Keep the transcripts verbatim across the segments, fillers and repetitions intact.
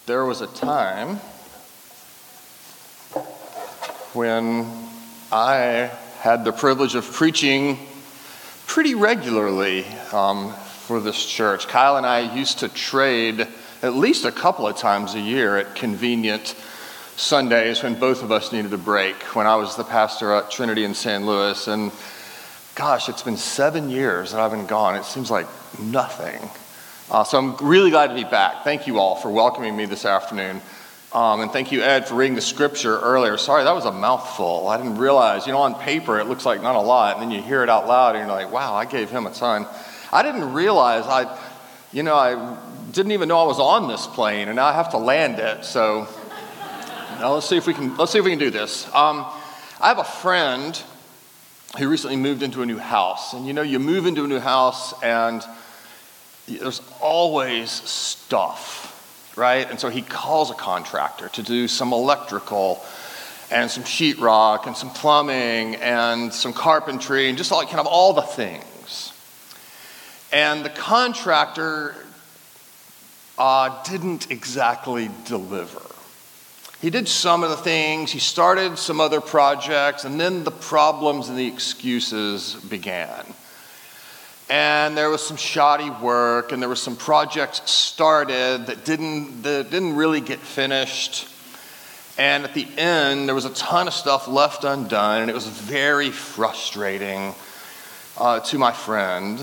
There was a time when I had the privilege of preaching pretty regularly um, for this church. Kyle and I used to trade at least a couple of times a year at convenient Sundays when both of us needed a break, when I was the pastor at Trinity in Saint Louis. And gosh, it's been seven years that I've been gone. It seems like nothing. Uh, so I'm really glad to be back. Thank you all for welcoming me this afternoon. Um, and thank you, Ed, for reading the scripture earlier. Sorry, that was a mouthful. I didn't realize, you know, on paper it looks like not a lot, and then you hear it out loud and you're like, wow, I gave him a ton. I didn't realize, I, you know, I didn't even know I was on this plane, and now I have to land it. So now let's see if we can, let's see if we can do this. Um, I have a friend who recently moved into a new house. And you know, you move into a new house and there's always stuff, right? And so he calls a contractor to do some electrical and some sheetrock and some plumbing and some carpentry and just like kind of all the things. And the contractor uh, didn't exactly deliver. He did some of the things, he started some other projects, and then the problems and the excuses began. And there was some shoddy work, and there were some projects started that didn't, that didn't really get finished. And at the end, there was a ton of stuff left undone, and it was very frustrating uh, to my friend.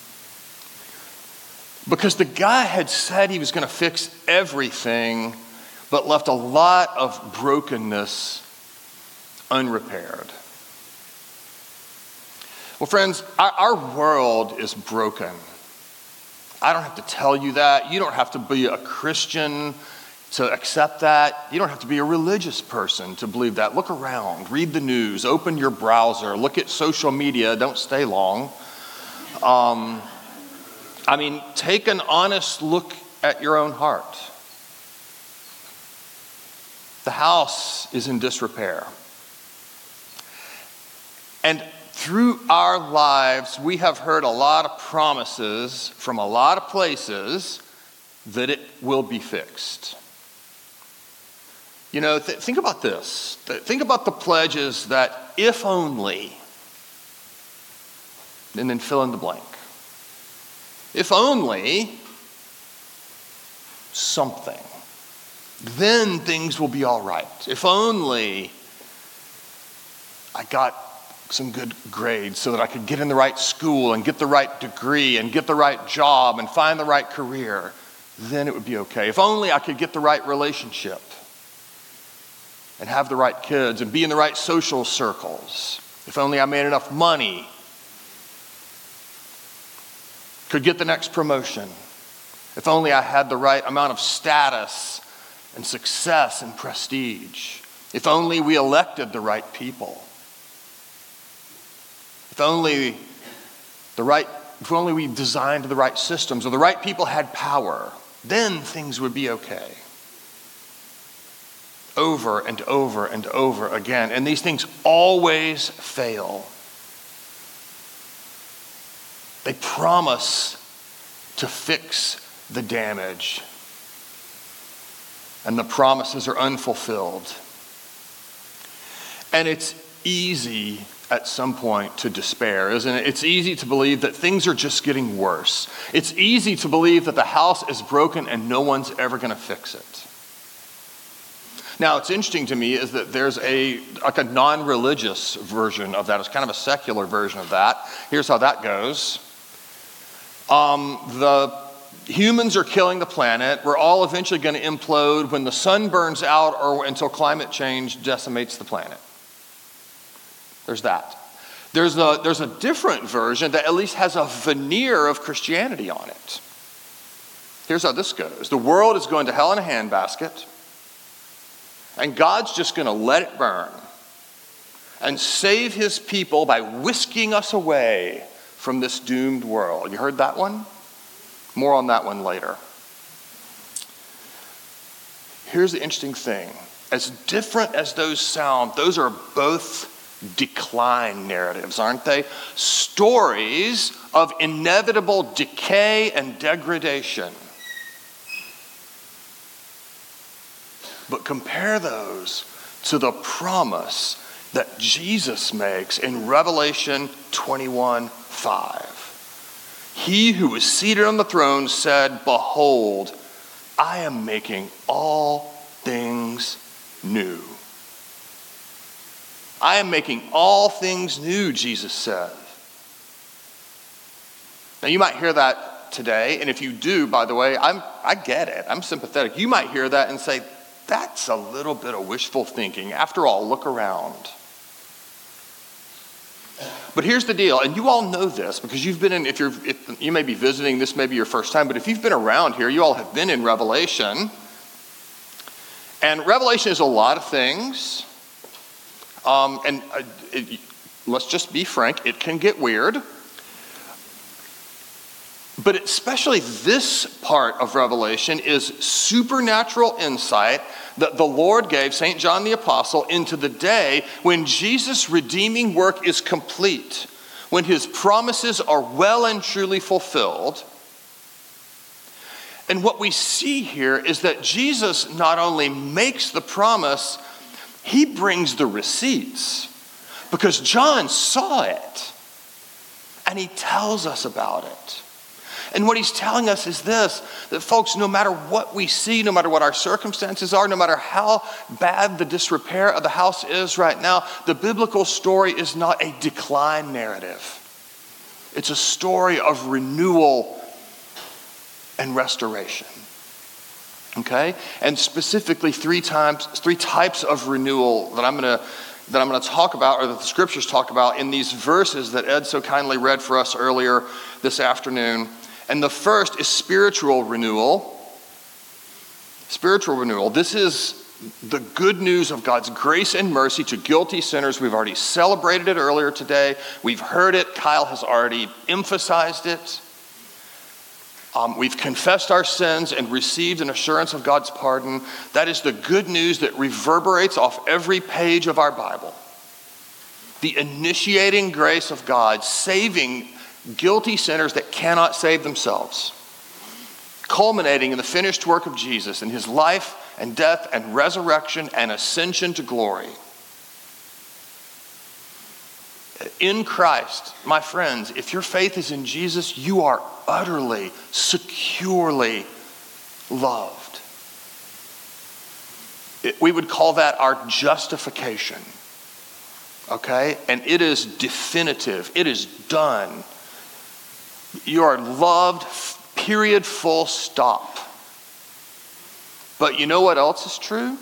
Because the guy had said he was going to fix everything, but left a lot of brokenness unrepaired. Well, friends, our, our world is broken. I don't have to tell you that. You don't have to be a Christian to accept that. You don't have to be a religious person to believe that. Look around, read the news, open your browser, look at social media, don't stay long. Um, I mean, take an honest look at your own heart. The house is in disrepair. And through our lives, we have heard a lot of promises from a lot of places that it will be fixed. You know, th- think about this. Think about the pledges that if only, and then fill in the blank. If only something, then things will be all right. If only I got some good grades so that I could get in the right school and get the right degree and get the right job and find the right career, then it would be okay. If only I could get the right relationship and have the right kids and be in the right social circles. If only I made enough money, could get the next promotion. If only I had the right amount of status and success and prestige. If only we elected the right people. If only the right, if only we designed the right systems or the right people had power, then things would be okay. Over and over and over again. And these things always fail. They promise to fix the damage. And the promises are unfulfilled. And it's easy at some point to despair, isn't it? It's easy to believe that things are just getting worse. It's easy to believe that the house is broken and no one's ever going to fix it. Now, what's interesting to me is that there's a like a non-religious version of that. It's kind of a secular version of that. Here's how that goes. Um, the humans are killing the planet. We're all eventually going to implode when the sun burns out or until climate change decimates the planet. There's that. There's a, there's a different version that at least has a veneer of Christianity on it. Here's how this goes. The world is going to hell in a handbasket, and God's just going to let it burn and save his people by whisking us away from this doomed world. You heard that one? More on that one later. Here's the interesting thing. As different as those sound, those are both decline narratives, aren't they? Stories of inevitable decay and degradation. But compare those to the promise that Jesus makes in Revelation twenty-one five. He who is seated on the throne said, "Behold, I am making all things new." I am making all things new, Jesus says. Now you might hear that today, and if you do, by the way, I'm, I get it. I'm sympathetic. You might hear that and say, that's a little bit of wishful thinking. After all, look around. But here's the deal, and you all know this because you've been in, if you're, if you may be visiting, this may be your first time, but if you've been around here, you all have been in Revelation. And Revelation is a lot of things. Um, and uh, it, let's just be frank, it can get weird. But especially this part of Revelation is supernatural insight that the Lord gave Saint John the Apostle into the day when Jesus' redeeming work is complete, when his promises are well and truly fulfilled. And what we see here is that Jesus not only makes the promise, he brings the receipts, because John saw it and he tells us about it. And what he's telling us is this, that folks, no matter what we see, no matter what our circumstances are, no matter how bad the disrepair of the house is right now, the biblical story is not a decline narrative. It's a story of renewal and restoration. Okay? And specifically three times, three types of renewal that I'm going to that I'm going to talk about, or that the scriptures talk about in these verses that Ed so kindly read for us earlier this afternoon. And the first is spiritual renewal. Spiritual renewal. This is the good news of God's grace and mercy to guilty sinners. We've already celebrated it earlier today. We've heard it. Kyle has already emphasized it. Um, we've confessed our sins and received an assurance of God's pardon. That is the good news that reverberates off every page of our Bible. The initiating grace of God, saving guilty sinners that cannot save themselves, culminating in the finished work of Jesus in his life and death and resurrection and ascension to glory. In Christ, my friends, if your faith is in Jesus, you are utterly, securely loved. It, we would call that our justification. Okay? And it is definitive. It is done. You are loved, period, full stop. But you know what else is true?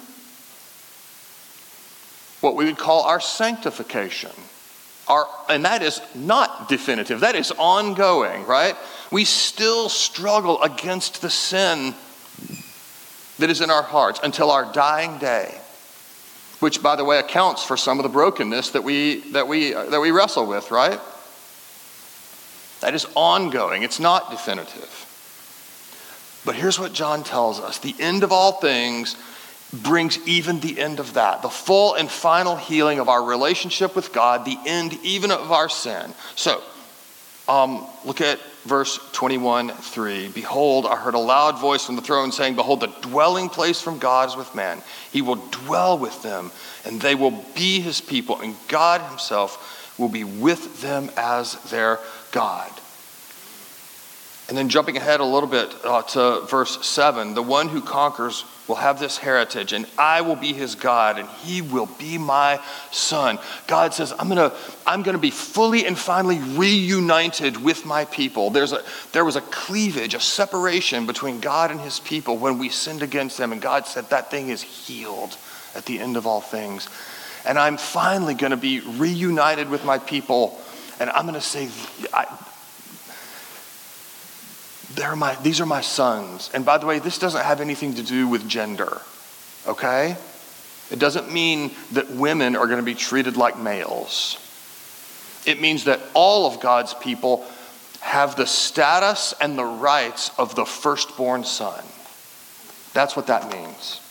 What we would call our sanctification. Our, and that is not definitive. That is ongoing, right? We still struggle against the sin that is in our hearts until our dying day, which, by the way, accounts for some of the brokenness that we that we that we wrestle with, right? That is ongoing. It's not definitive. But here's what John tells us. The end of all things brings even the end of that. The full and final healing of our relationship with God, the end even of our sin. So, um, look at verse twenty-one three. Behold, I heard a loud voice from the throne saying, behold, the dwelling place from God is with man. He will dwell with them, and they will be his people, and God himself will be with them as their God. And then jumping ahead a little bit uh, to verse seven, the one who conquers will have this heritage, and I will be his God, and he will be my son. God says, I'm gonna, I'm gonna be fully and finally reunited with my people. There's a, there was a cleavage, a separation between God and his people when we sinned against them, and God said that thing is healed at the end of all things. And I'm finally gonna be reunited with my people, and I'm gonna say, I, They're my, these are my sons. And by the way, this doesn't have anything to do with gender, okay? It doesn't mean that women are going to be treated like males. It means that all of God's people have the status and the rights of the firstborn son. That's what that means.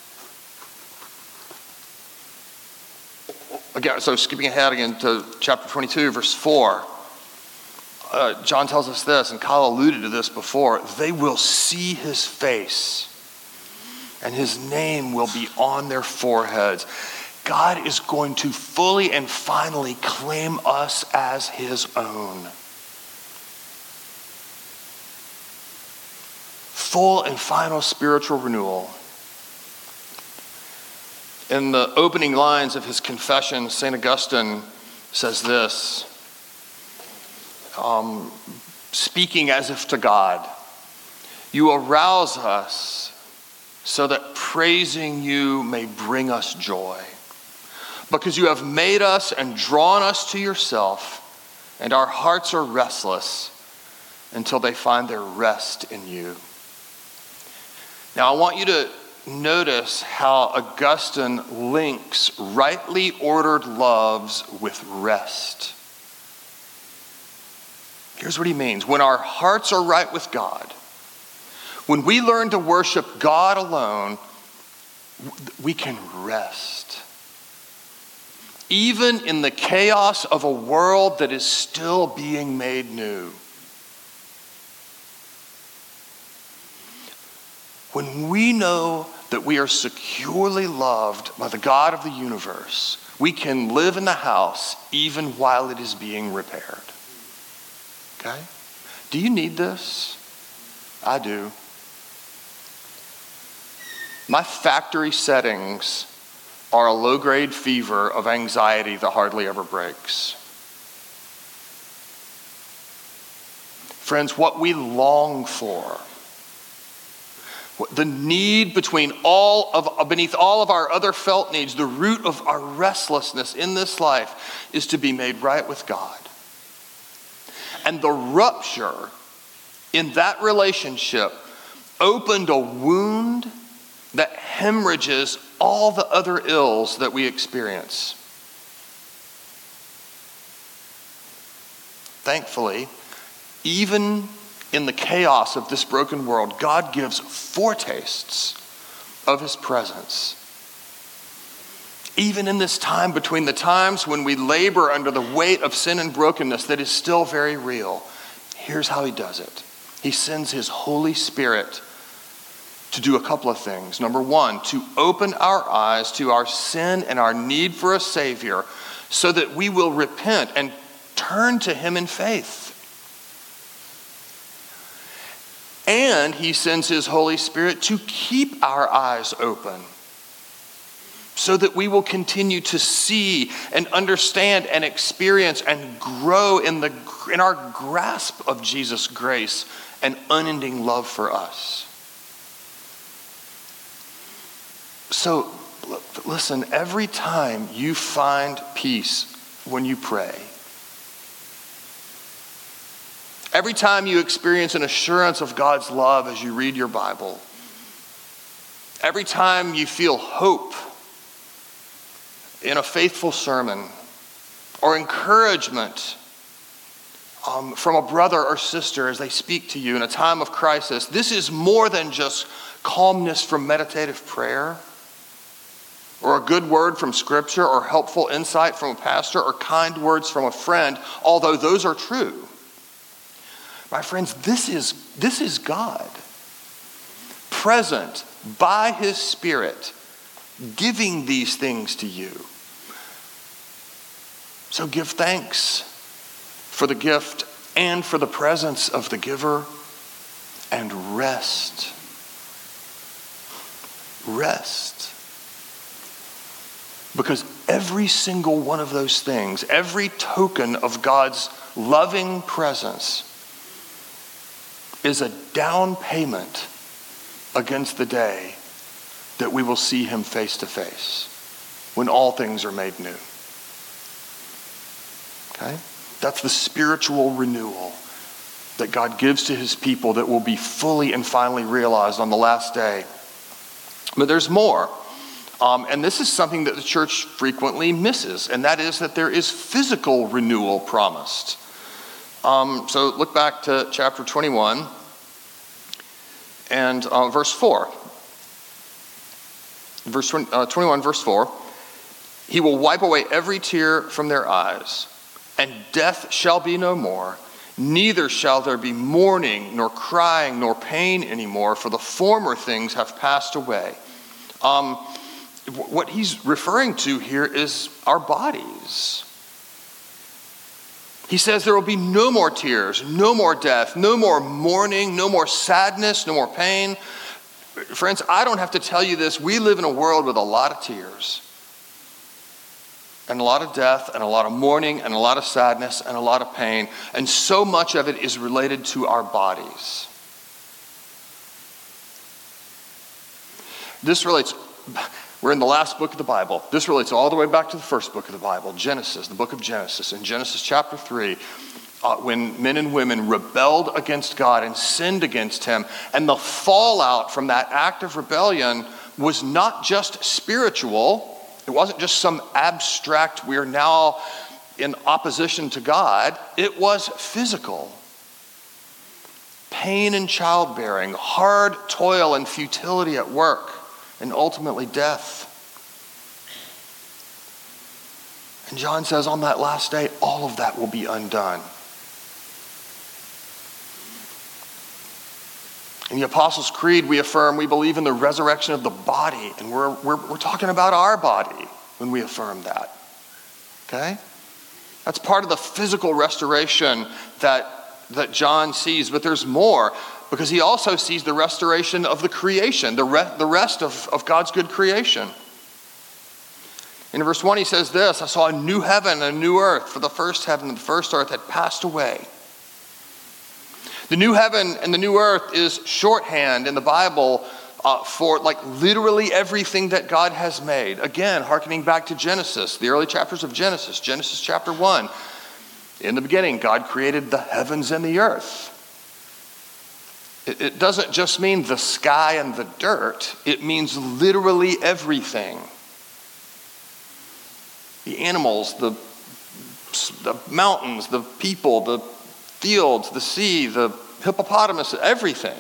Again, so skipping ahead again to chapter twenty-two, verse four. Uh, John tells us this, and Kyle alluded to this before. They will see his face, and his name will be on their foreheads. God is going to fully and finally claim us as his own. Full and final spiritual renewal. In the opening lines of his confession, Saint Augustine says this, um, speaking as if to God, "You arouse us so that praising you may bring us joy, because you have made us and drawn us to yourself, and our hearts are restless until they find their rest in you." Now I want you to notice how Augustine links rightly ordered loves with rest. Here's what he means. When our hearts are right with God, when we learn to worship God alone, we can rest. Even in the chaos of a world that is still being made new. When we know that we are securely loved by the God of the universe, we can live in the house even while it is being repaired. Okay? Do you need this? I do. My factory settings are a low-grade fever of anxiety that hardly ever breaks. Friends, what we long for, the need between all of, beneath all of our other felt needs, the root of our restlessness in this life is to be made right with God. And the rupture in that relationship opened a wound that hemorrhages all the other ills that we experience. Thankfully, even in the chaos of this broken world, God gives foretastes of his presence. Even in this time between the times when we labor under the weight of sin and brokenness that is still very real, here's how he does it. He sends his Holy Spirit to do a couple of things. Number one, to open our eyes to our sin and our need for a Savior so that we will repent and turn to him in faith. And he sends his Holy Spirit to keep our eyes open so that we will continue to see and understand and experience and grow in the in our grasp of Jesus' grace and unending love for us. So, listen, every time you find peace when you pray, every time you experience an assurance of God's love as you read your Bible, every time you feel hope in a faithful sermon or encouragement um, from a brother or sister as they speak to you in a time of crisis, this is more than just calmness from meditative prayer or a good word from Scripture or helpful insight from a pastor or kind words from a friend, although those are true. My friends, this is, this is God, present by his Spirit, giving these things to you. So give thanks for the gift and for the presence of the giver, and rest. Rest. Because every single one of those things, every token of God's loving presence, is a down payment against the day that we will see him face to face, when all things are made new. Okay? That's the spiritual renewal that God gives to his people that will be fully and finally realized on the last day. But there's more. Um, and this is something that the church frequently misses, and that is that there is physical renewal promised. Um, so look back to chapter twenty-one and uh, verse four. Verse twenty, uh, twenty-one, verse four. He will wipe away every tear from their eyes, and death shall be no more. Neither shall there be mourning, nor crying, nor pain anymore, for the former things have passed away. Um, what he's referring to here is our bodies. He says there will be no more tears, no more death, no more mourning, no more sadness, no more pain. Friends, I don't have to tell you this. We live in a world with a lot of tears, and a lot of death, and a lot of mourning, and a lot of sadness, and a lot of pain. And so much of it is related to our bodies. This relates, we're in the last book of the Bible. This relates all the way back to the first book of the Bible, Genesis, the book of Genesis. In Genesis chapter three, uh, when men and women rebelled against God and sinned against him, and the fallout from that act of rebellion was not just spiritual. It wasn't just some abstract, we're now in opposition to God. It was physical. Pain in childbearing, hard toil and futility at work, and ultimately death. And John says on that last day, all of that will be undone. In the Apostles' Creed, we affirm we believe in the resurrection of the body, and we're, we're, we're talking about our body when we affirm that. Okay? That's part of the physical restoration that, that John sees, but there's more, because he also sees the restoration of the creation, the, re, the rest of, of God's good creation. In verse one, he says this, I saw a new heaven and a new earth, for the first heaven and the first earth had passed away. The new heaven and the new earth is shorthand in the Bible uh, for like literally everything that God has made. Again, hearkening back to Genesis, the early chapters of Genesis, Genesis chapter one. In the beginning, God created the heavens and the earth. It, it doesn't just mean the sky and the dirt. It means literally everything. The animals, the, the mountains, the people, the fields, the sea, the hippopotamus, everything.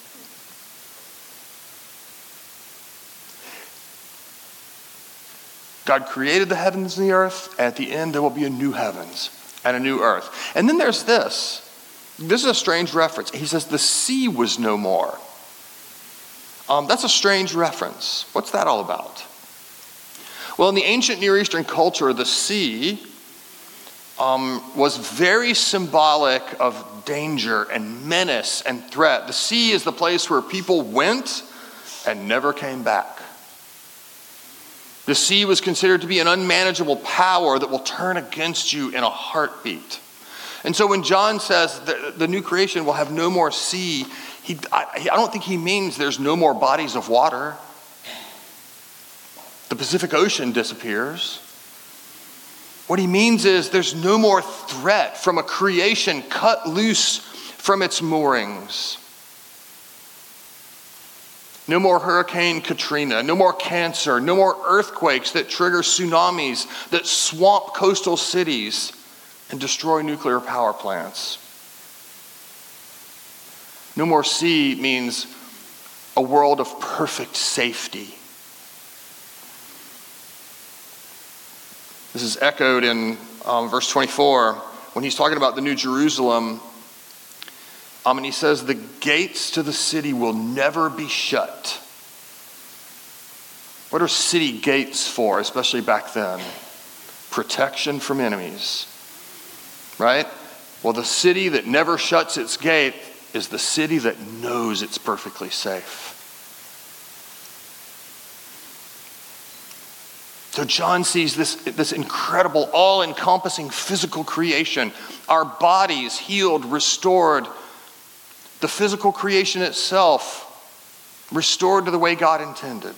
God created the heavens and the earth, and at the end there will be a new heavens and a new earth. And then there's this. This is a strange reference. He says the sea was no more. Um, that's a strange reference. What's that all about? Well, in the ancient Near Eastern culture, the sea Um, was very symbolic of danger and menace and threat. The sea is the place where people went and never came back. The sea was considered to be an unmanageable power that will turn against you in a heartbeat. And so when John says that the new creation will have no more sea, he, I, I don't think he means there's no more bodies of water. The Pacific Ocean disappears. What he means is there's no more threat from a creation cut loose from its moorings. No more Hurricane Katrina, no more cancer, no more earthquakes that trigger tsunamis that swamp coastal cities and destroy nuclear power plants. No more sea means a world of perfect safety. This is echoed in um, verse twenty-four when he's talking about the New Jerusalem. Um, and he says, the gates to the city will never be shut. What are city gates for, especially back then? Protection from enemies, right? Well, the city that never shuts its gate is the city that knows it's perfectly safe. So John sees this, this incredible, all-encompassing physical creation. Our bodies healed, restored. The physical creation itself restored to the way God intended.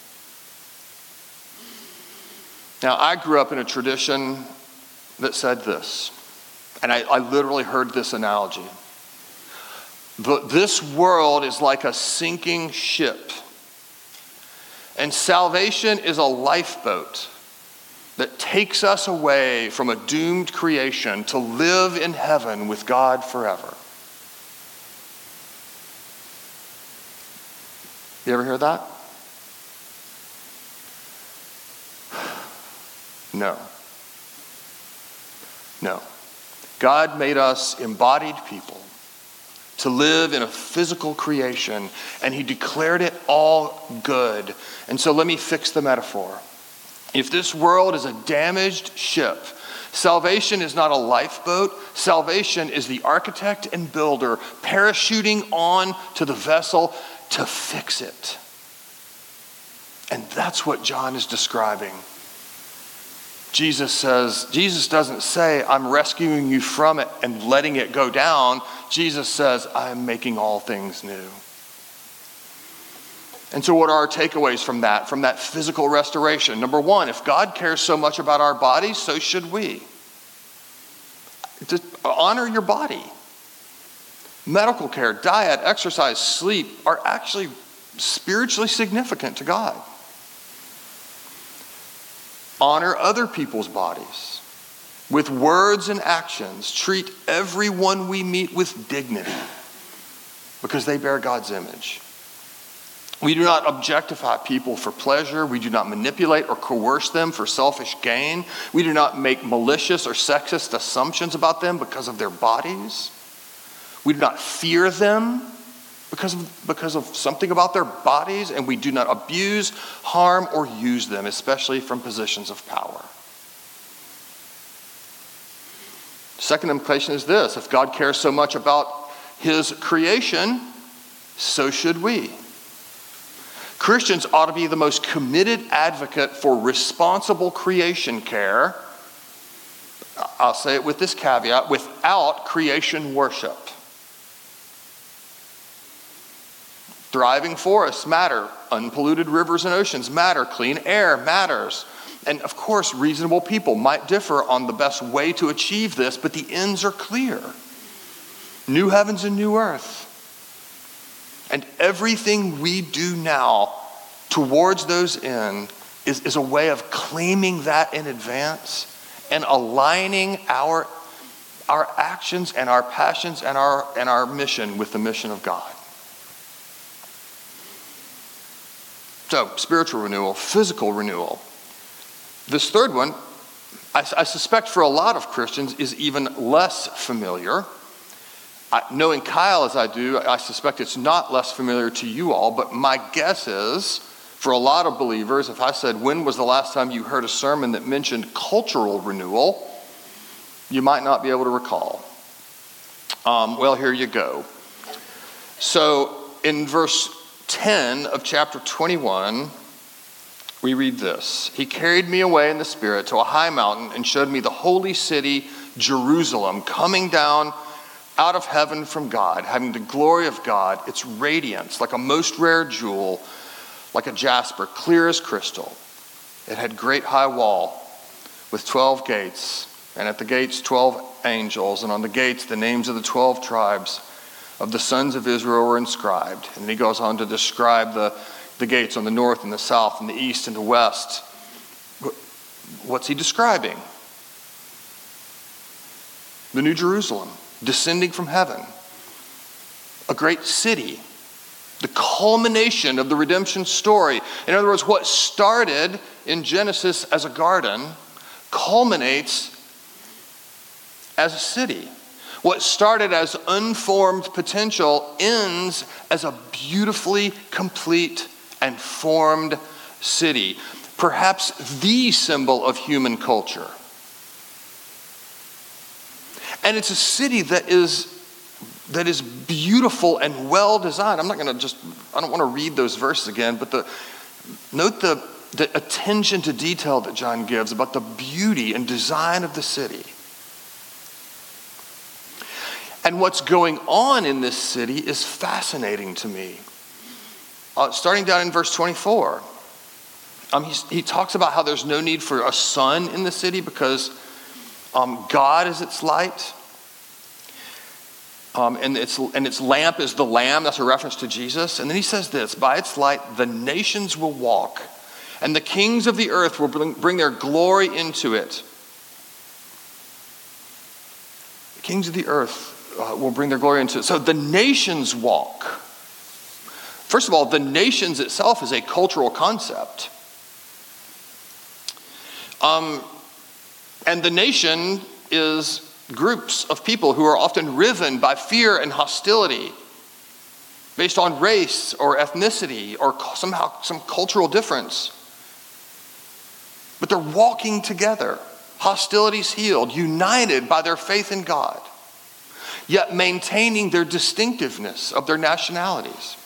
Now, I grew up in a tradition that said this, and I, I literally heard this analogy. But this world is like a sinking ship, and salvation is a lifeboat that takes us away from a doomed creation to live in heaven with God forever. You ever hear that? No. No. God made us embodied people to live in a physical creation, and he declared it all good. And so let me fix the metaphor. If this world is a damaged ship, salvation is not a lifeboat. Salvation is the architect and builder parachuting on to the vessel to fix it. And that's what John is describing. Jesus says, Jesus doesn't say, I'm rescuing you from it and letting it go down. Jesus says, I am making all things new. And so what are our takeaways from that, from that physical restoration? Number one, if God cares so much about our bodies, so should we. Just honor your body. Medical care, diet, exercise, sleep are actually spiritually significant to God. Honor other people's bodies with words and actions. Treat everyone we meet with dignity because they bear God's image. We do not objectify people for pleasure. We do not manipulate or coerce them for selfish gain. We do not make malicious or sexist assumptions about them because of their bodies. We do not fear them because of, because of something about their bodies, and we do not abuse, harm, or use them, especially from positions of power. Second implication is this: if God cares so much about his creation, so should we. Christians ought to be the most committed advocate for responsible creation care. I'll say it with this caveat: without creation worship. Thriving forests matter. Unpolluted rivers and oceans matter. Clean air matters. And of course, reasonable people might differ on the best way to achieve this, but the ends are clear. New heavens and new earth. And everything we do now towards those ends is, is a way of claiming that in advance and aligning our, our actions and our passions and our, and our mission with the mission of God. So, spiritual renewal, physical renewal. This third one, I, I suspect for a lot of Christians, is even less familiar. I, knowing Kyle as I do, I suspect it's not less familiar to you all, but my guess is, for a lot of believers, if I said, when was the last time you heard a sermon that mentioned cultural renewal, you might not be able to recall. Um, well, here you go. So, in verse ten of chapter twenty-one, we read this: He carried me away in the Spirit to a high mountain and showed me the holy city, Jerusalem, coming down out of heaven from God, having the glory of God, its radiance, like a most rare jewel, like a jasper, clear as crystal. It had great high wall with twelve gates, and at the gates twelve angels, and on the gates the names of the twelve tribes of the sons of Israel were inscribed. And then he goes on to describe the, the gates on the north and the south and the east and the west. What's he describing? The New Jerusalem, descending from heaven. A great city. The culmination of the redemption story. In other words, what started in Genesis as a garden culminates as a city. What started as unformed potential ends as a beautifully complete and formed city. Perhaps the symbol of human culture. And it's a city that is that is beautiful and well designed. I'm not going to just, I don't want to read those verses again, but the note the, the attention to detail that John gives about the beauty and design of the city. And what's going on in this city is fascinating to me. Uh, starting down in verse twenty-four, um, he talks about how there's no need for a sun in the city because um, God is its light. Um, and, its, and its lamp is the Lamb. That's a reference to Jesus. And then he says this: by its light the nations will walk, and the kings of the earth will bring, bring their glory into it. The kings of the earth Uh, will bring their glory into it. So the nations walk. First of all, the nations itself is a cultural concept. Um, and the nation is groups of people who are often riven by fear and hostility based on race or ethnicity or somehow some cultural difference. But they're walking together, hostilities healed, united by their faith in God, yet maintaining their distinctiveness of their nationalities.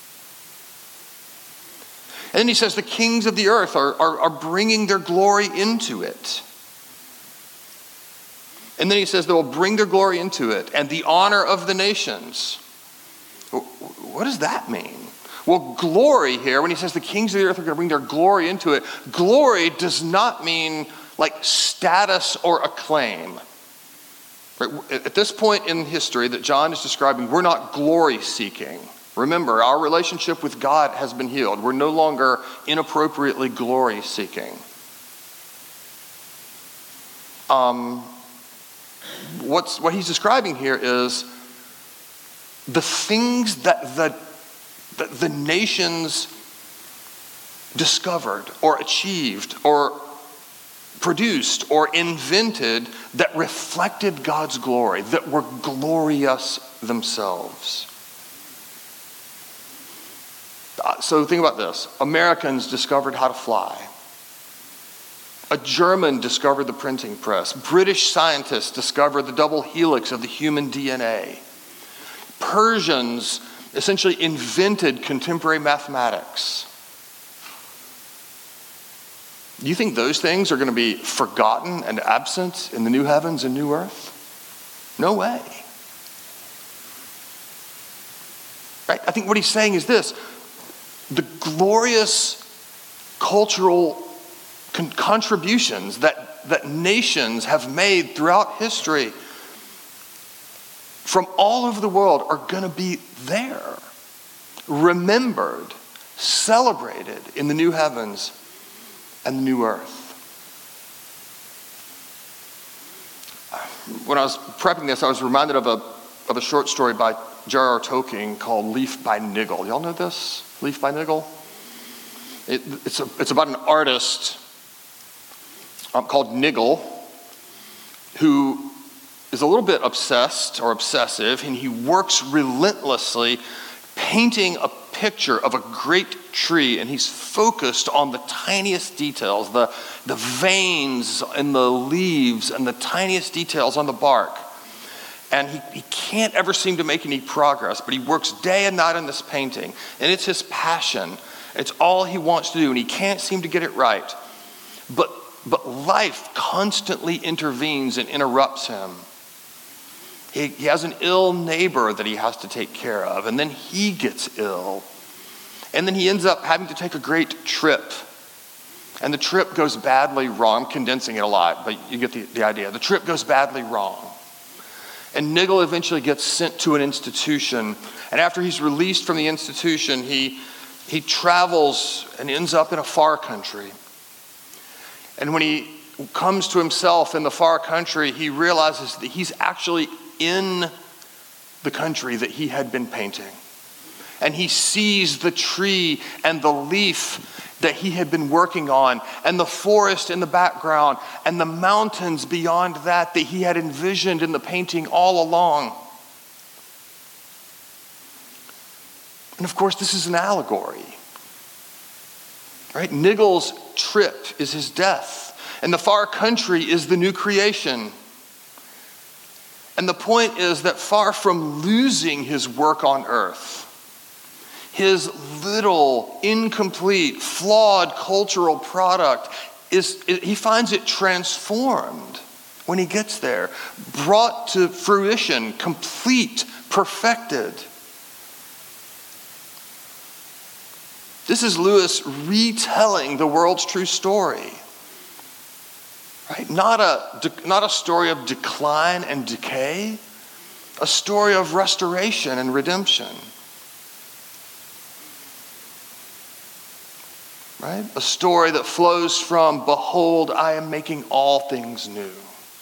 And then he says the kings of the earth are, are, are bringing their glory into it. And then he says they will bring their glory into it and the honor of the nations. What does that mean? Well, glory here, when he says the kings of the earth are going to bring their glory into it, glory does not mean like status or acclaim. Right? At this point in history that John is describing, we're not glory seeking. Remember, our relationship with God has been healed. We're no longer inappropriately glory seeking. Um, what's, what he's describing here is the things that the, that the nations discovered or achieved or produced or invented that reflected God's glory, that were glorious themselves. So think about this. Americans discovered how to fly. A German discovered the printing press. British scientists discovered the double helix of the human D N A. Persians essentially invented contemporary mathematics. Do you think those things are going to be forgotten and absent in the new heavens and new earth? No way. Right? I think what he's saying is this. The glorious cultural con- contributions that, that nations have made throughout history from all over the world are going to be there, remembered, celebrated in the new heavens and the new earth. When I was prepping this, I was reminded of a, of a short story by J R R Tolkien called Leaf by Niggle. Y'all know this? Leaf by Niggle? It, it's, a, it's about an artist um, called Niggle who is a little bit obsessed or obsessive, and he works relentlessly painting a picture of a great tree, and he's focused on the tiniest details, the, the veins in the leaves and the tiniest details on the bark. And he, he can't ever seem to make any progress, but he works day and night on this painting. And it's his passion. It's all he wants to do, and he can't seem to get it right. But, but life constantly intervenes and interrupts him. He, he has an ill neighbor that he has to take care of, and then he gets ill. And then he ends up having to take a great trip. And the trip goes badly wrong. I'm condensing it a lot, but you get the, the idea. The trip goes badly wrong. And Niggle eventually gets sent to an institution. And after he's released from the institution, he, he travels and ends up in a far country. And when he comes to himself in the far country, he realizes that he's actually in the country that he had been painting. And he sees the tree and the leaf that he had been working on, and the forest in the background, and the mountains beyond that that he had envisioned in the painting all along. And of course, this is an allegory. Right? Niggle's trip is his death, and the far country is the new creation. And the point is that far from losing his work on earth, his little, incomplete, flawed cultural product, is he finds it transformed when he gets there, brought to fruition, complete, perfected. This is Lewis retelling the world's true story. Right? Not a, not a story of decline and decay, a story of restoration and redemption. Right? A story that flows from, behold, I am making all things new.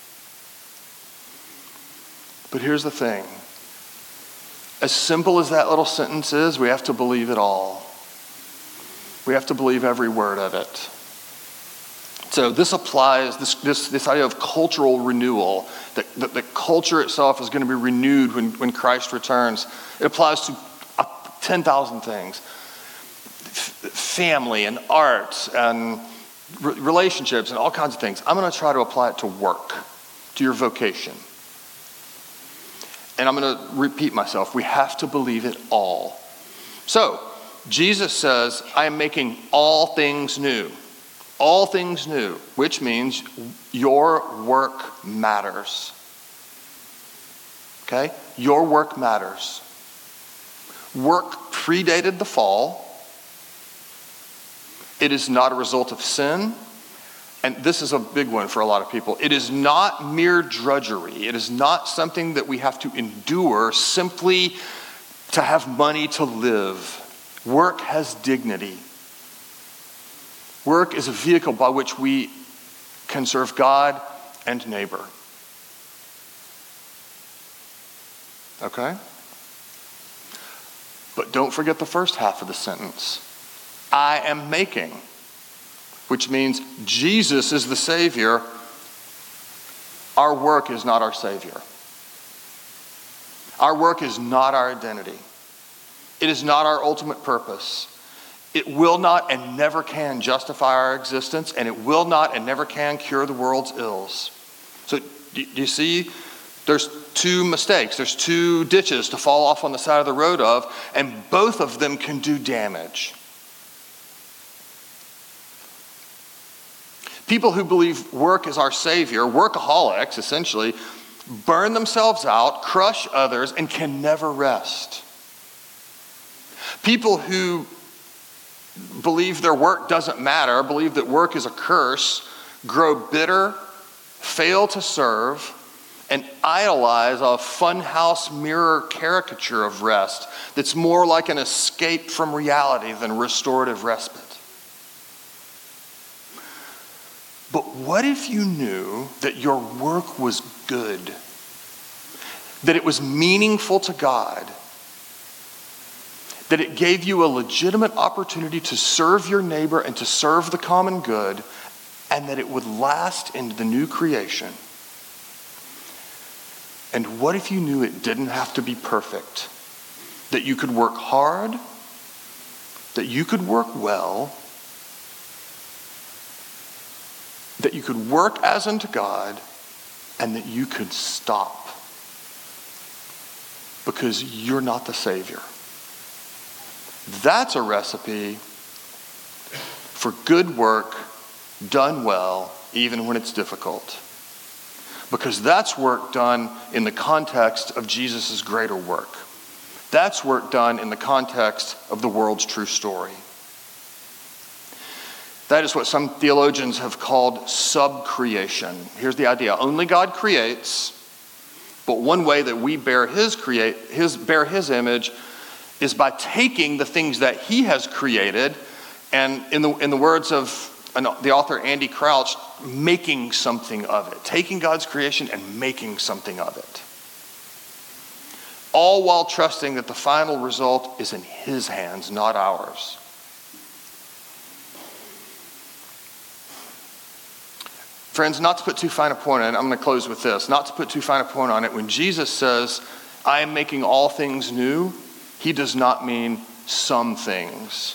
But here's the thing. As simple as that little sentence is, we have to believe it all. We have to believe every word of it. So this applies, this, this, this idea of cultural renewal, that, that the culture itself is going to be renewed when, when Christ returns. It applies to uh, ten thousand things. F- family and art and re- relationships and all kinds of things. I'm going to try to apply it to work, to your vocation. And I'm going to repeat myself. We have to believe it all. So, Jesus says, I am making all things new. All things new, which means your work matters. Okay? Your work matters. Work predated the fall. It is not a result of sin. And this is a big one for a lot of people. It is not mere drudgery. It is not something that we have to endure simply to have money to live. Work has dignity. Work is a vehicle by which we can serve God and neighbor. Okay? But don't forget the first half of the sentence. I am making, which means Jesus is the Savior. Our work is not our Savior. Our work is not our identity. It is not our ultimate purpose. It will not and never can justify our existence, and it will not and never can cure the world's ills. So do you see? There's two mistakes. There's two ditches to fall off on the side of the road of, and both of them can do damage. People who believe work is our Savior, workaholics essentially, burn themselves out, crush others, and can never rest. People who believe their work doesn't matter, believe that work is a curse, grow bitter, fail to serve, and idolize a funhouse mirror caricature of rest that's more like an escape from reality than restorative respite. But what if you knew that your work was good, that it was meaningful to God, that it gave you a legitimate opportunity to serve your neighbor and to serve the common good, and that it would last into the new creation? And what if you knew it didn't have to be perfect, that you could work hard, that you could work well, that you could work as unto God, and that you could stop because you're not the Savior? That's a recipe for good work done well, even when it's difficult. Because that's work done in the context of Jesus' greater work. That's work done in the context of the world's true story. That is what some theologians have called subcreation. Here's the idea. Only God creates, but one way that we bear his create his bear his image is by taking the things that he has created and, in the in the words of an, the author Andy Crouch, making something of it. Taking God's creation and making something of it. All while trusting that the final result is in his hands, not ours. Friends, not to put too fine a point on it, I'm going to close with this. Not to put too fine a point on it, when Jesus says, I am making all things new, he does not mean some things.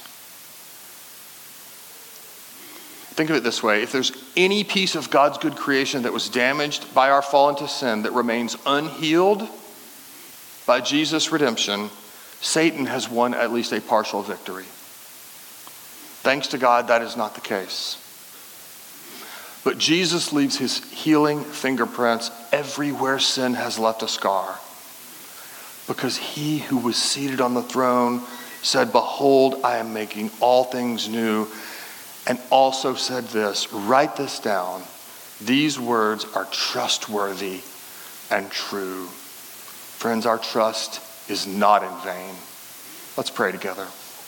Think of it this way. If there's any piece of God's good creation that was damaged by our fall into sin that remains unhealed by Jesus' redemption, Satan has won at least a partial victory. Thanks to God, that is not the case. But Jesus leaves his healing fingerprints everywhere sin has left a scar. Because he who was seated on the throne said, behold, I am making all things new. And also said this, write this down. These words are trustworthy and true. Friends, our trust is not in vain. Let's pray together.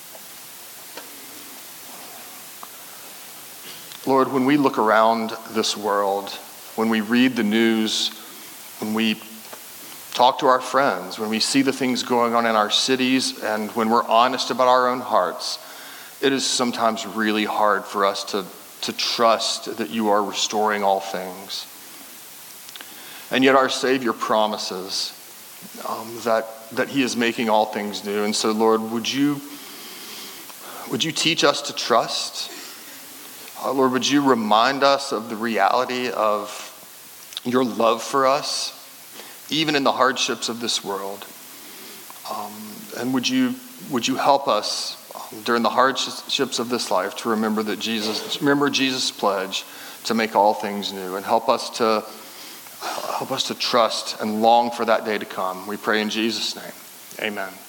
Lord, when we look around this world, when we read the news, when we talk to our friends, when we see the things going on in our cities, and when we're honest about our own hearts, it is sometimes really hard for us to, to trust that you are restoring all things. And yet our Savior promises um, that, that he is making all things new. And so, Lord, would you, would you teach us to trust? Uh, Lord, would you remind us of the reality of your love for us, even in the hardships of this world? Um, and would you, would you help us um, during the hardships of this life to remember that Jesus, remember Jesus' pledge to make all things new, and help us to Help us to trust and long for that day to come. We pray in Jesus' name. Amen.